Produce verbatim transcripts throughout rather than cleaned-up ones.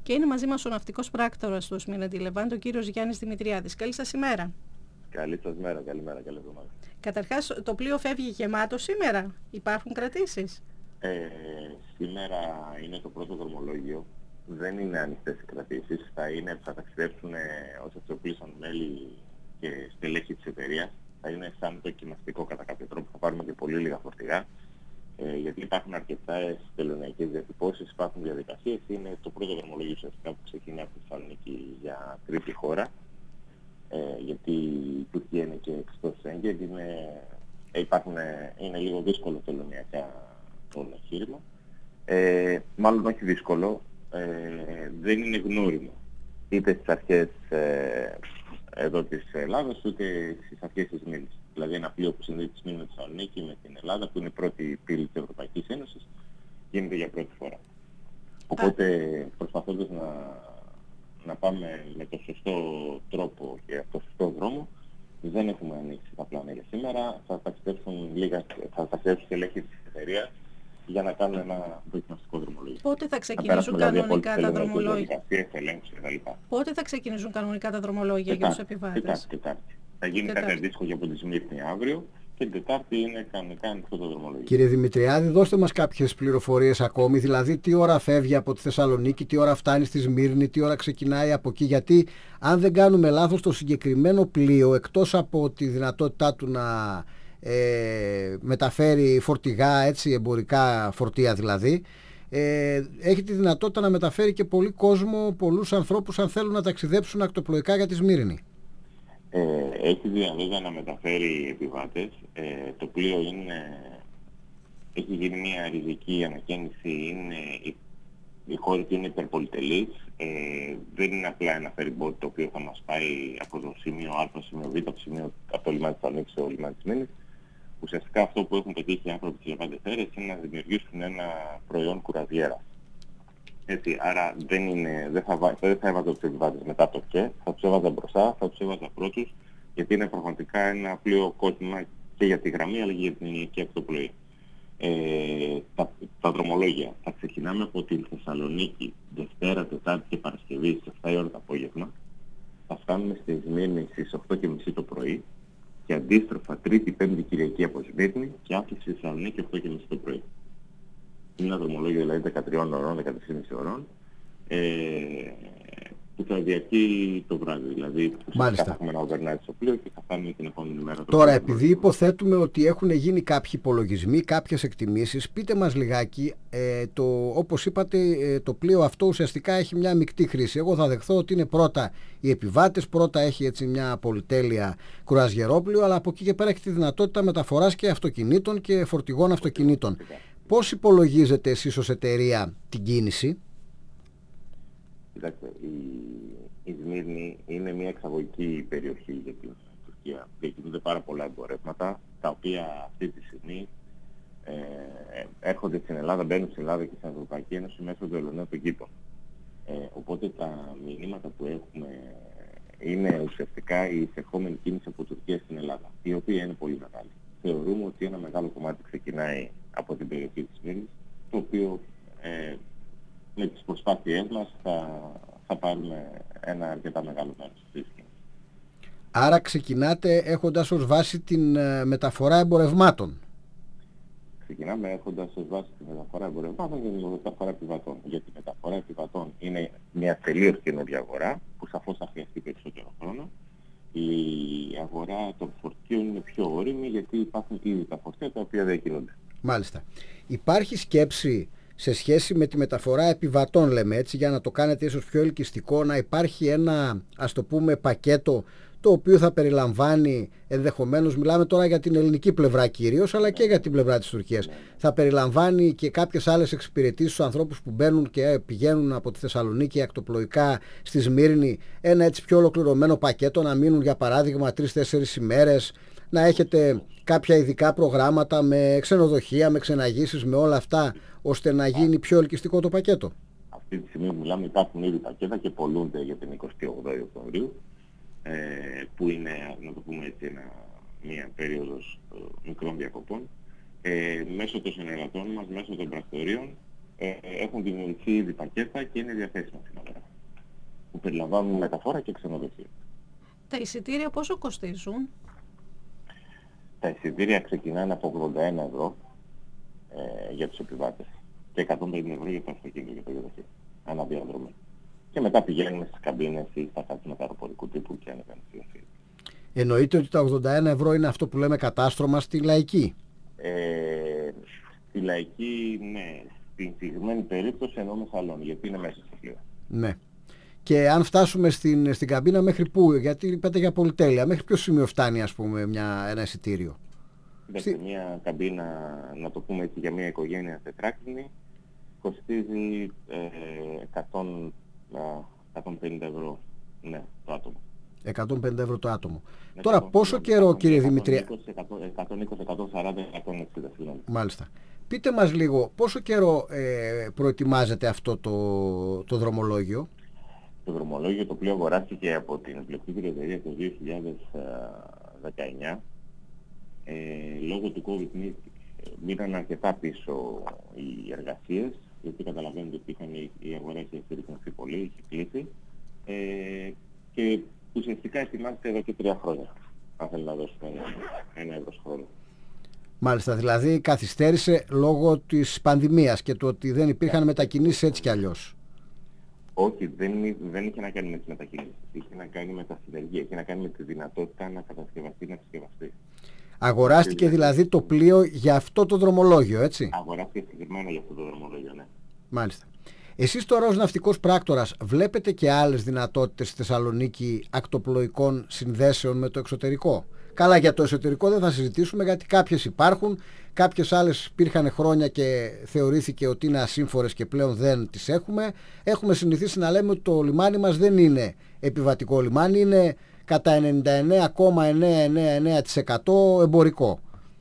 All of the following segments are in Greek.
Και είναι μαζί μας ο ναυτικός πράκτορας του Σμύρνη Λεβάντο, ο κύριος Γιάννης Δημητριάδης. Καλή σας ημέρα. Καλή σας μέρα, καλημέρα, καλή εβδομάδα. Καταρχάς, το πλοίο φεύγει γεμάτο σήμερα. Υπάρχουν κρατήσεις? Ε, σήμερα είναι το πρώτο δρομολόγιο. Δεν είναι ανοιχτές οι κρατήσεις. Θα, είναι, θα ταξιδέψουν όσοι αξιοπλήσαν μέλη και στελέχη της εταιρείας. Θα είναι σαν δοκιμαστικό κατά κάποιο τρόπο. Θα πάρουμε και πολύ λίγα φορτηγά. Ε, γιατί υπάρχουν αρκετές τελωνειακές διατυπώσεις, υπάρχουν διαδικασίες. Είναι το πρώτο δρομολόγιο ουσιαστικά που ξεκινάει από τη Θεσσαλονίκη για τρίτη χώρα. Ε, γιατί η Τουρκία είναι και εκτός Σέγγεν, είναι, ε, υπάρχουν, είναι λίγο δύσκολο τελωνειακά το εγχείρημα. Ε, μάλλον όχι δύσκολο, ε, δεν είναι γνώριμο είτε στις αρχές ε, εδώ της Ελλάδας ούτε στις αρχές της Σμύρνης. Δηλαδή ένα πλοίο που συνδέει τη Σμύρνη με τη Θεσσαλονίκη με την Ελλάδα, που είναι η πρώτη πύλη της Ευρωπαϊκής Ένωσης, γίνεται για πρώτη φορά. Οπότε προσπαθώντας να να πάμε με το σωστό τρόπο και από το σωστό δρόμο, δεν έχουμε ανοίξει τα πλάνα για σήμερα. Θα ταξιδέψουν λίγα, θα ταξιδέψουν και ελέγχοι της εταιρείας για να κάνουν ένα δοκιμαστικό δρομολόγιο. Πότε θα ξεκινήσουν κανονικά τα δρομολόγια? κτλ. Πότε θα ξεκινήσουν κανονικά τα δρομολόγια για τους επιβάτες? Τετάρτη, Τετάρτη. Θα γίνει Τετάρτη. κάτι αντίστοιχο για από τη Σμύρνη αύριο και την Τετάρτη είναι κανονικά ανοιχτό το δρομολόγιο. Κύριε Δημητριάδη, δώστε μας κάποιες πληροφορίες ακόμη, δηλαδή τι ώρα φεύγει από τη Θεσσαλονίκη, τι ώρα φτάνει στη Σμύρνη, τι ώρα ξεκινάει από εκεί, γιατί αν δεν κάνουμε λάθος το συγκεκριμένο πλοίο, εκτός από τη δυνατότητά του να ε, μεταφέρει φορτηγά, έτσι, εμπορικά φορτία δηλαδή, ε, έχει τη δυνατότητα να μεταφέρει και πολύ κόσμο, πολλούς ανθρώπους αν θέλουν να ταξιδέψουν ακτοπλοϊκά για τη Σμύρνη. Ε, έχει δυνατότητα να μεταφέρει επιβάτες. Ε, το πλοίο είναι, έχει γίνει μια ριζική ανακαίνιση, είναι, η, η χώρη του είναι υπερπολιτελής. Ε, δεν είναι απλά ένα ferryboat το οποίο θα μας πάει από το σημείο Α στο σημείο Β, από το, σημείο, από το λιμάνι της Θεσσαλονίκης στο λιμάνι της Σμύρνης. Ουσιαστικά αυτό που έχουν πετύχει οι άνθρωποι της Λεβάντε Ferries είναι να δημιουργήσουν ένα προϊόν κουραζιέρας. Έτσι, άρα δεν, είναι, δεν, θα, δεν θα έβαζα τους επιβάτες μετά το και, θα τους έβαζα μπροστά, θα τους έβαζα πρώτους, γιατί είναι πραγματικά ένα πλοίο κόσμημα και για τη γραμμή αλλά και για την ελληνική ακτοπλοεία. Ε, τα, τα δρομολόγια θα ξεκινάμε από την Θεσσαλονίκη Δευτέρα, Τετάρτη και Παρασκευή στις εφτά η ώρα το απόγευμα. Θα φτάνουμε στη Σμύρνη στις οκτώ και μισή το πρωί και αντίστροφα Τρίτη, Πέμπτη, Κυριακή από Σμύρνη και άφηση στη Θεσσαλονίκη οκτώ και μισή το πρωί. Είναι ένα δρομολόγιο δηλαδή δεκατρείς ωρών, δεκατρείς και μισή ωρών, ε, που θα διαρκεί το βράδυ. Δηλαδή θα έχουμε ένα overnight στο πλοίο και θα φτάνουμε την επόμενη μέρα. Τώρα, επειδή υποθέτουμε ότι έχουν γίνει κάποιοι υπολογισμοί, κάποιες εκτιμήσεις, πείτε μας λιγάκι, ε, το, όπως είπατε, ε, το πλοίο αυτό ουσιαστικά έχει μια μεικτή χρήση. Εγώ θα δεχθώ ότι είναι πρώτα οι επιβάτες, πρώτα έχει έτσι μια πολυτέλεια κουραζιερόπλοιο, αλλά από εκεί και πέρα έχει τη δυνατότητα μεταφοράς και αυτοκινήτων και φορτηγών αυτοκινήτων. Πώς υπολογίζετε εσείς ως εταιρεία την κίνηση? Κοιτάξτε, η, η Σμύρνη είναι μια εξαγωγική περιοχή για την Τουρκία. Διακινούνται πάρα πολλά εμπορεύματα, τα οποία αυτή τη στιγμή ε, έρχονται στην Ελλάδα, μπαίνουν στην Ελλάδα και στην Ευρωπαϊκή Ένωση μέσω των ελληνικών των κήπων. Ε, οπότε τα μηνύματα που έχουμε είναι ουσιαστικά η εισερχόμενη κίνηση από Τουρκία στην Ελλάδα, η οποία είναι πολύ μεγάλη. Θεωρούμε ότι ένα μεγάλο κομμάτι ξεκινάει από την περιοχή της Σμύρνης, το οποίο ε, με τις προσπάθειές μας θα, θα πάρουμε ένα αρκετά μεγάλο μέρος της κίνησης. Άρα ξεκινάτε έχοντας ως βάση την ε, μεταφορά εμπορευμάτων. Ξεκινάμε έχοντας ως βάση τη μεταφορά εμπορευμάτων και τη μεταφορά επιβατών. Γιατί η μεταφορά επιβατών είναι μια τελείως καινούργια αγορά, που σαφώς θα χρειαστεί περισσότερο χρόνο. Η αγορά των φορτίων είναι πιο όριμη, γιατί υπάρχουν ήδη τα φορτία τα οποία δεν κινούνται. Μάλιστα. Υπάρχει σκέψη σε σχέση με τη μεταφορά επιβατών, λέμε έτσι, για να το κάνετε ίσως πιο ελκυστικό, να υπάρχει ένα, ας το πούμε, πακέτο το οποίο θα περιλαμβάνει ενδεχομένως, μιλάμε τώρα για την ελληνική πλευρά κυρίως, αλλά και για την πλευρά της Τουρκίας, θα περιλαμβάνει και κάποιες άλλες εξυπηρετήσεις στους ανθρώπους που μπαίνουν και πηγαίνουν από τη Θεσσαλονίκη ακτοπλοϊκά στη Σμύρνη, ένα έτσι πιο ολοκληρωμένο πακέτο, να μείνουν για παράδειγμα τρεις-τέσσερις ημέρες, να έχετε κάποια ειδικά προγράμματα με ξενοδοχεία, με ξεναγήσεις, με όλα αυτά, ώστε να γίνει πιο ελκυστικό το πακέτο. Αυτή τη στιγμή μιλάμε, υπάρχουν ήδη πακέτα και πολλούνται για την εικοστή όγδοη Οκτωβρίου, ε, που είναι, να το πούμε έτσι, ένα, μια περίοδος ε, μικρών διακοπών. Ε, μέσω των συνεργατών μας, μέσω των πρακτορείων, ε, έχουν δημιουργηθεί ήδη πακέτα και είναι διαθέσιμα στην αγορά. που περιλαμβάνουν μεταφορά και ξενοδοχεία. Τα εισιτήρια πόσο κοστίζουν? Τα εισιτήρια ξεκινάνε από ογδόντα ένα ευρώ ε, για τους επιβάτες και εκατόν πενήντα ευρώ για το αυτοκίνητο για το γεωδοχείο, αναδιαδρομή. Και μετά πηγαίνουμε στις καμπίνες ή στα κάθισματα αεροπορικού τύπου και ανεβαίνουν στη Αθήνα. Εννοείται ότι τα ογδόντα ένα ευρώ είναι αυτό που λέμε κατάστρωμα στη λαϊκή. Ε, στη λαϊκή, ναι. Στην συγκεκριμένη περίπτωση εννοώ με σαλόνι, γιατί είναι μέσα στο πλοίο. Ναι. Και αν φτάσουμε στην, στην καμπίνα, μέχρι πού? Γιατί είπατε για πολυτέλεια. Μέχρι ποιο σημείο φτάνει, ας πούμε, μια, ένα εισιτήριο? Στη... Μια καμπίνα, να το πούμε έτσι, για μια οικογένεια τετράκρινη, κοστίζει ε, εκατόν, εκατόν πενήντα ευρώ, ναι, το άτομο. εκατόν πενήντα ευρώ το άτομο. Ναι, Τώρα, πόσο καιρό, κύριε Δημητρία? εκατόν είκοσι, εκατόν σαράντα, εκατόν εξήντα. Μάλιστα. Πείτε μας λίγο, πόσο καιρό ε, προετοιμάζεται αυτό το, το δρομολόγιο? Το δρομολόγιο το οποίο αγοράστηκε από την πλειοκτήτρια εταιρεία το δύο χιλιάδες δεκαεννιά. Ε, λόγω του COVID μείναν αρκετά πίσω οι εργασίες, γιατί καταλαβαίνετε ότι είχαν, η αγορά είχε συρρυκνωθεί πολύ, είχε κλείσει ε, και ουσιαστικά ετοιμάζεται εδώ και τρία χρόνια, αν θέλει να δώσουμε ένα, ένα ευρώ χρόνο. Μάλιστα, δηλαδή καθυστέρησε λόγω της πανδημίας και του ότι δεν υπήρχαν μετακινήσεις έτσι κι αλλιώς. Όχι, δεν, δεν είχε να κάνει με τις μετακινήσεις, είχε να κάνει με τα συνεργεία, είχε να κάνει με τη δυνατότητα να κατασκευαστεί, να συσκευαστεί. Αγοράστηκε δηλαδή το πλοίο για αυτό το δρομολόγιο, έτσι? Αγοράστηκε συγκεκριμένα για αυτό το δρομολόγιο, ναι. Μάλιστα. Εσείς τώρα ως ναυτικός πράκτορας βλέπετε και άλλες δυνατότητες στη Θεσσαλονίκη ακτοπλοϊκών συνδέσεων με το εξωτερικό? Καλά, για το εσωτερικό δεν θα συζητήσουμε, γιατί κάποιες υπάρχουν, κάποιες άλλες υπήρχαν χρόνια και θεωρήθηκε ότι είναι ασύμφορες και πλέον δεν τις έχουμε. Έχουμε συνηθίσει να λέμε ότι το λιμάνι μας δεν είναι επιβατικό λιμάνι, είναι κατά ενενήντα εννέα κόμμα εννιακόσια ενενήντα εννέα τοις εκατό εμπορικό.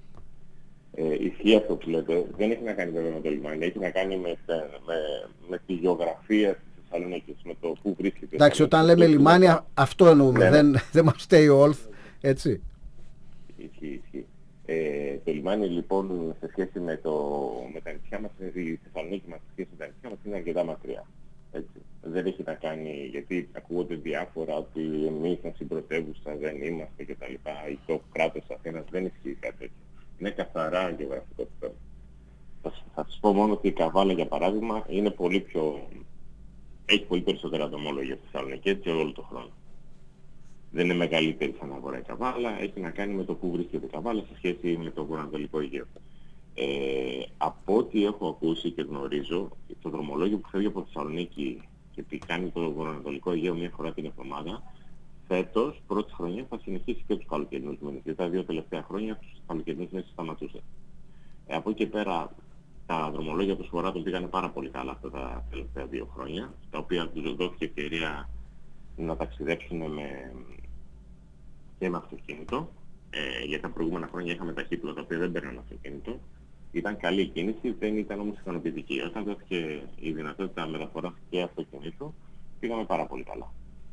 Ε, ισχύει αυτό που λέτε. Δεν έχει να κάνει βέβαια με το λιμάνι, έχει να κάνει με, με, με τη γεωγραφία της Θεσσαλονίκης, με το πού βρίσκεται. Εντάξει, όταν λέμε λιμάνι, α, αυτό εννοούμε, ναι, δεν, δεν μας στέει ο Όλθ, έτσι. Ισχύει, ισχύει. Ε, το λιμάνι λοιπόν σε σχέση με, το, με τα νησιά μας, η Θεσσαλονίκη μας σε σχέση με τα νησιά μας είναι αρκετά μακριά. Έτσι. Δεν έχει να κάνει, γιατί ακούγονται διάφορα ότι εμείς στην πρωτεύουσα δεν είμαστε κτλ. Ή το κράτος Αθήνας, δεν ισχύει κάτι τέτοιο. Είναι καθαρά γεωγραφικό το θέμα. Θα, θα σας πω μόνο ότι η Καβάλα, για παράδειγμα, είναι πολύ πιο... έχει πολύ περισσότερα δρομολόγια στη Θεσσαλονίκη, έτσι όλο τον χρόνο. Δεν είναι μεγαλύτερη σαν αγορά η Καβάλα, έχει να κάνει με το που βρίσκεται η Καβάλα σε σχέση με το βορειοανατολικό Αιγαίο. Ε, από ό,τι έχω ακούσει και γνωρίζω, το δρομολόγιο που φεύγει από τη Θεσσαλονίκη και κάνει το βορειοανατολικό Αιγαίο μία φορά την εβδομάδα, φέτος, πρώτη χρονιά, θα συνεχίσει και τους καλοκαιρινούς μήνες. Γιατί τα δύο τελευταία χρόνια τους καλοκαιρινούς μήνες σταματούσε. Ε, από εκεί και πέρα, τα δρομολόγια του Βορρά πήγανε πάρα πολύ καλά αυτά τα τελευταία δύο χρόνια, τα οποία τους δόθηκε ευκαιρία να ταξιδέψουν με, και με αυτοκίνητο. Ε, για τα προηγούμενα χρόνια είχαμε ταχύπλοα τα οποία δεν παίρναν αυτοκίνητο. Ήταν καλή η κίνηση, δεν ήταν όμως ικανοποιητική. Όταν δόθηκε η δυνατότητα μεταφοράς και αυτοκίνητο, πήγαμε πάρα πολύ καλά.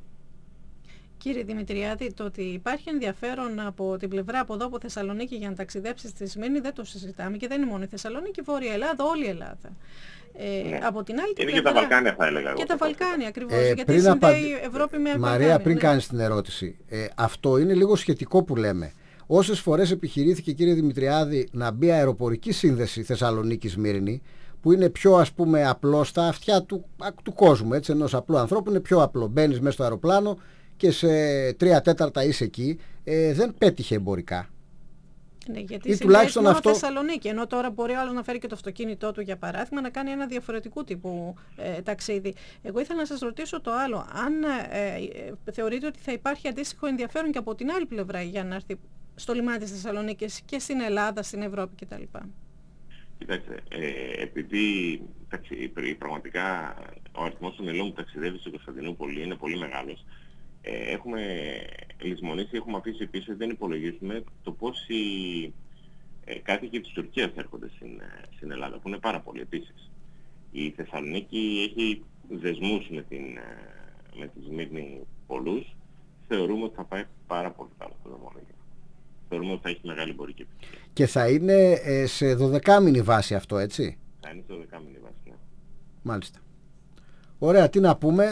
Κύριε Δημητριάδη, το ότι υπάρχει ενδιαφέρον από την πλευρά από εδώ από Θεσσαλονίκη για να ταξιδέψει στη Σμύρνη δεν το συζητάμε, και δεν είναι μόνο η Θεσσαλονίκη, Βόρεια Ελλάδα, όλη η Ελλάδα. Ε, ναι. Από την άλλη είναι πλευρά, και τα Βαλκάνια, θα έλεγα. Και τα Βαλκάνια ακριβώς, ε, γιατί συνδέει η Ευρώπη με Βαλκάνια. Μαρία, πριν ναι. κάνεις την ερώτηση, ε, αυτό είναι λίγο σχετικό που λέμε. Όσες φορές επιχειρήθηκε, κύριε Δημητριάδη, να μπει αεροπορική σύνδεση Θεσσαλονίκη-Σμύρνη, που είναι πιο, ας πούμε, απλό στα αυτιά του, του κόσμου, έτσι, ενός απλού ανθρώπου είναι πιο απλό. Μπαίνεις μέσα στο αεροπλάνο και σε τρία τέταρτα είσαι εκεί, ε, δεν πέτυχε εμπορικά. Ναι, γιατί ή τουλάχιστον μόνο αυτό... Θεσσαλονίκη, ενώ τώρα μπορεί ο άλλος να φέρει και το αυτοκίνητό του, για παράδειγμα, να κάνει ένα διαφορετικού τύπου ε, ταξίδι. Εγώ ήθελα να σας ρωτήσω το άλλο, αν ε, ε, θεωρείτε ότι θα υπάρχει αντίστοιχο ενδιαφέρον και από την άλλη πλευρά για να έρθει στο λιμάνι της Θεσσαλονίκης και στην Ελλάδα, στην Ευρώπη κτλ. Κοιτάξτε, ε, επειδή ταξι, πραγματικά ο αριθμός των μελών που ταξιδεύει στο Κωνσταντινούπολη είναι πολύ μεγάλος, ε, έχουμε λησμονήσει, έχουμε αφήσει πίσω, δεν υπολογίζουμε το πόσοι ε, κάτοικοι της Τουρκίας έρχονται στην, στην Ελλάδα, που είναι πάρα πολλοί επίσης. Η Θεσσαλονίκη έχει δεσμούς με την, με τη Σμύρνη πολλούς. Θεωρούμε ότι θα πάει πάρα πολύ καλά το δρομολόγιο. Θεωρούμε ότι θα έχει μεγάλη εμπορική επιτυχία. Και θα είναι ε, σε δωδεκάμηνη βάση αυτό, έτσι? Θα είναι σε δωδεκάμηνη βάση, ναι. Μάλιστα. Ωραία, τι να πούμε.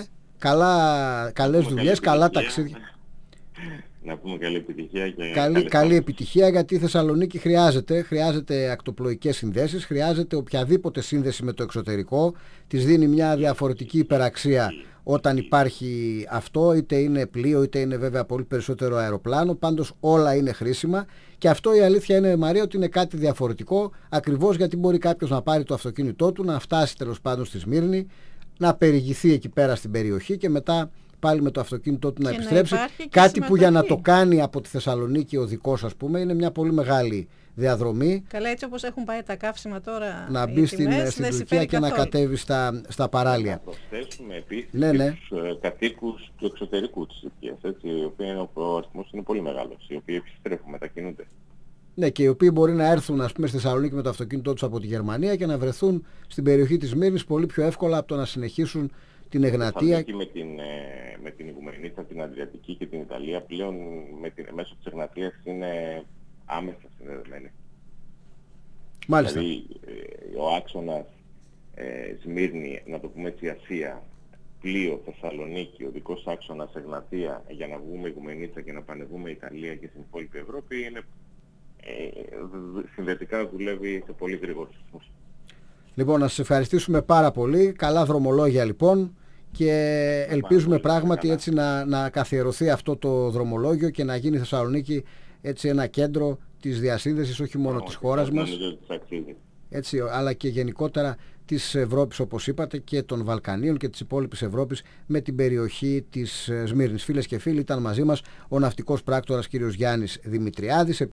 καλά, καλές δουλειές, καλά ταξίδια. Να πούμε καλή επιτυχία και καλή, καλή επιτυχία, γιατί η Θεσσαλονίκη χρειάζεται, χρειάζεται ακτοπλοϊκές συνδέσεις, χρειάζεται οποιαδήποτε σύνδεση με το εξωτερικό, της δίνει μια διαφορετική υπεραξία όταν υπάρχει αυτό, είτε είναι πλοίο είτε είναι βέβαια πολύ περισσότερο αεροπλάνο, πάντως όλα είναι χρήσιμα και αυτό η αλήθεια είναι, Μαρία, ότι είναι κάτι διαφορετικό, ακριβώς γιατί μπορεί κάποιος να πάρει το αυτοκίνητό του, να φτάσει τέλος πάντων στη Σμύρνη, να περιηγηθεί εκεί πέρα στην περιοχή και μετά πάλι με το αυτοκίνητό του να και επιστρέψει. Να κάτι που για να το κάνει από τη Θεσσαλονίκη οδικός, ας πούμε, είναι μια πολύ μεγάλη διαδρομή. Καλά, έτσι όπως έχουν πάει τα καύσιμα τώρα, να μπει στην, στην Τουρκία και καθόλου. Να κατέβει στα, στα παράλια. Να προσθέσουμε επίσης ναι, ναι. τους ε, κατοίκους του εξωτερικού της Τουρκίας, έτσι, οι οποίοι ο αριθμός είναι πολύ μεγάλος, οι οποίοι επιστρέφουν, μετακινούνται. Ναι, και οι οποίοι μπορεί να έρθουν, ας πούμε, στη Θεσσαλονίκη με το αυτοκίνητό τους από τη Γερμανία και να βρεθούν στην περιοχή της Σμύρνης πολύ πιο εύκολα από το να συνεχίσουν την Εγνατία. Με την, με την Ιγουμενίτσα, την Αδριατική και την Ιταλία πλέον με την, μέσω της Εγνατίας είναι άμεσα συνδεδεμένη. Μάλιστα. Δηλαδή ο άξονας ε, Σμύρνη, να το πούμε έτσι, Ασία, πλοίο Θεσσαλονίκη, οδικός άξονας Εγνατία, για να βγούμε Ιγουμενίτσα και να πανεβούμε Ιταλία και στην υπόλοιπη Ευρώπη, είναι ε, συνδετικά δουλεύει σε πολύ γρήγορους ρυθμούς. Λοιπόν, να σας ευχαριστήσουμε πάρα πολύ. Καλά δρομολόγια λοιπόν και ελπίζουμε πράγματι έτσι να, να καθιερωθεί αυτό το δρομολόγιο και να γίνει η Θεσσαλονίκη έτσι ένα κέντρο της διασύνδεσης όχι μόνο της χώρας μας, έτσι, αλλά και γενικότερα της Ευρώπης, όπως είπατε, και των Βαλκανίων και της υπόλοιπης Ευρώπης με την περιοχή της Σμύρνης. Φίλες και φίλοι, ήταν μαζί μας ο ναυτικός πράκτορας κ. Γιάννης Δημητριάδης.